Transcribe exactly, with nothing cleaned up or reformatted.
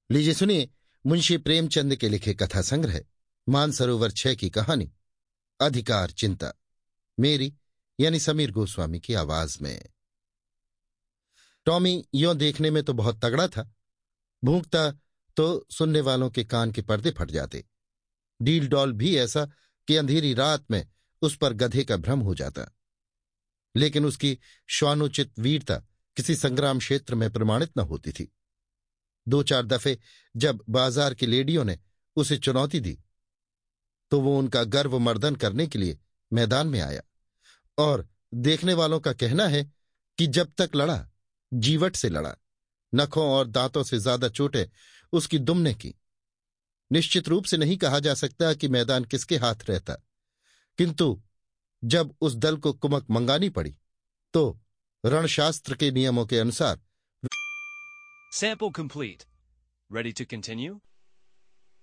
लीजिए सुनिए मुंशी प्रेमचंद के लिखे कथा संग्रह मानसरोवर छह की कहानी अधिकार चिंता, मेरी यानी समीर गोस्वामी की आवाज में। टॉमी यों देखने में तो बहुत तगड़ा था, भूंकता तो सुनने वालों के कान के पर्दे फट जाते। डील डॉल भी ऐसा कि अंधेरी रात में उस पर गधे का भ्रम हो जाता। लेकिन उसकी श्वानोचित वीरता किसी संग्राम क्षेत्र में प्रमाणित न होती थी। दो चार दफे जब बाजार की लेडियों ने उसे चुनौती दी तो वो उनका गर्व मर्दन करने के लिए मैदान में आया, और देखने वालों का कहना है कि जब तक लड़ा जीवट से लड़ा, नखों और दांतों से ज्यादा चोटें उसकी दुम ने की। निश्चित रूप से नहीं कहा जा सकता कि मैदान किसके हाथ रहता, किंतु जब उस दल को कुमक मंगानी पड़ी तो रणशास्त्र के नियमों के अनुसार Sample complete. Ready to continue?